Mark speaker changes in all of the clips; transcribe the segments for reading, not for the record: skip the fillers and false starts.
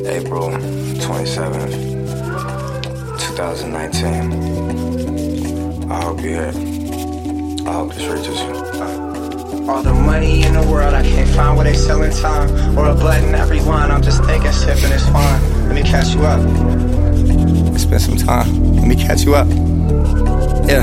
Speaker 1: April 27th, 2019. I hope you hear. I hope this reaches you.
Speaker 2: All the money in the world, I can't find where they selling time. Or a button, every one, I'm just taking sip and it's fine. Let me catch you up. It's been some time. Let me catch you up. Yeah.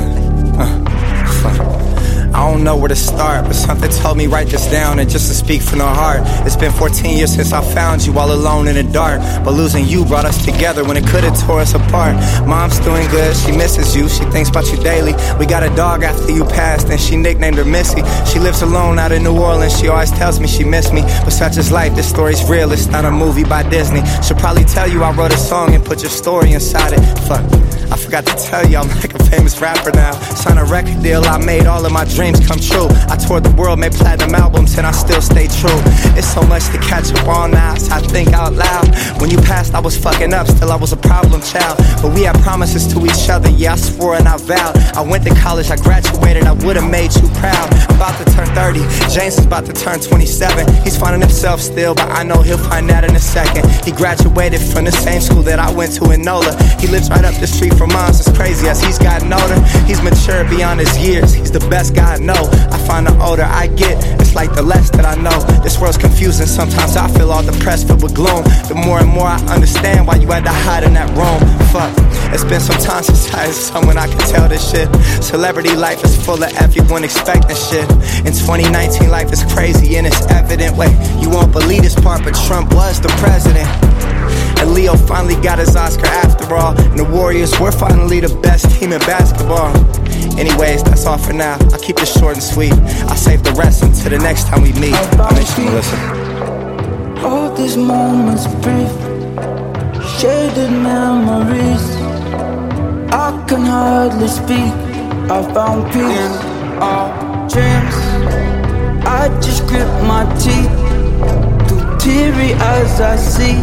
Speaker 2: I don't know where to start, but something told me write this down and just to speak from the heart. It's been 14 years since I found you all alone in the dark, but losing you brought us together when it could've tore us apart. Mom's doing good, she misses you, she thinks about you daily. We got a dog after you passed and she nicknamed her Missy. She lives alone out in New Orleans, she always tells me she missed me. But such is life, this story's real, it's not a movie by Disney. She'll probably tell you I wrote a song and put your story inside it. Fuck, I forgot to tell you I'm like a famous rapper now. Signed a record deal, I made all of my dreams come true. I toured the world, made platinum albums, and I still stay true. It's so much to catch up on now, so I think out loud. When you passed, I was fucking up, still I was a problem child. But we had promises to each other, yeah, I swore and I vowed. I went to college, I graduated, I would've made you proud. About to turn 30, James is about to turn 27. He's finding himself still, but I know he'll find that in a second. He graduated from the same school that I went to in NOLA. He lives right up the street from us, as crazy as he's gotten older. He's matured beyond his years, he's the best guy I know. I find the older I get, it's like the less that I know. This world's confusing, sometimes I feel all depressed, filled with gloom. The more and more I understand why you had to hide in that room. Fuck, it's been some time since I had someone I could tell this shit. Celebrity life is full of everyone expecting shit. In 2019 life is crazy in its evident way. You won't believe this part, but Trump was the president. And Leo finally got his Oscar after all. And the Warriors were finally the best team in basketball. Anyways, that's all for now. I'll keep this short and sweet. I'll save the rest until the next time we meet. I miss you, Melissa.
Speaker 3: All these moments brief, shaded memories. I can hardly speak. I found peace in our dreams. I just grip my teeth, too teary as I see,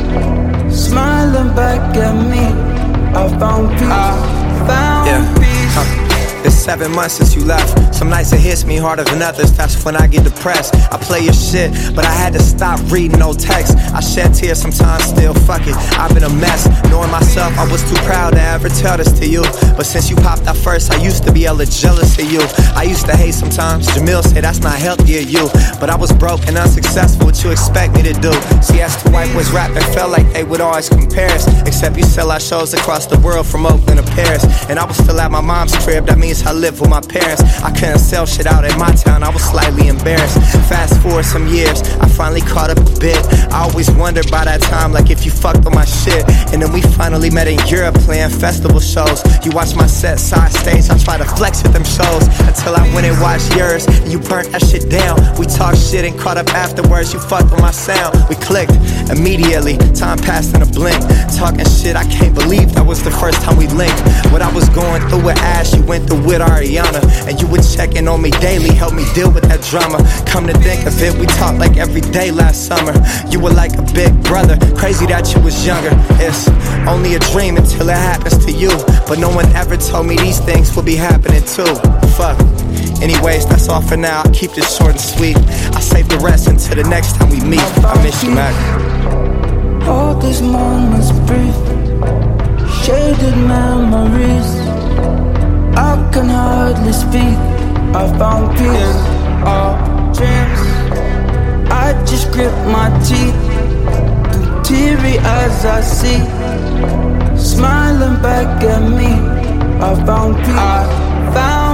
Speaker 3: smiling back at me. I found peace. Peace.
Speaker 2: It's 7 months since you left. Some nights it hits me harder than others. That's when I get depressed. I play your shit, but I had to stop reading no text. I shed tears sometimes, still fuck it. I've been a mess. Knowing myself, I was too proud to ever tell this to you. But since you popped out first, I used to be hella jealous of you. I used to hate sometimes. Jamil said that's not healthy of you. But I was broke and unsuccessful. What you expect me to do? See, as two white boys rapping, felt like they would always compare us. Except you sell our shows across the world from Oakland to Paris. And I was still at my mom's crib. That means I live with my parents. I couldn't sell shit out in my town, I was slightly embarrassed. Fast forward some years, I finally caught up a bit. I always wondered by that time, like if you fucked on my shit. And then we finally met in Europe playing festival shows. You watched my set side stage, I tried to flex with them shows. Until I went and watched yours, and you burnt that shit down. We talked shit and caught up afterwards, you fucked with my sound. We clicked immediately, time passed in a blink. Talking shit, I can't believe that was the first time we linked. What I was going through with Ash, you went through with Ariana. And you would check in on me daily, help me deal with that drama. Come to think of it, we talked like every day last summer. You were like a big brother, crazy that you was younger. It's only a dream until it happens to you. But no one ever told me these things would be happening too. Fuck. Anyways, that's all for now, I'll keep this short and sweet. I'll save the rest until the next time we meet. I miss you, Mac.
Speaker 3: All these moments brief, shaded memories. I can hardly speak. I found peace in our dreams. I just grip my teeth, too teary as I see, smiling back at me. I found peace. I found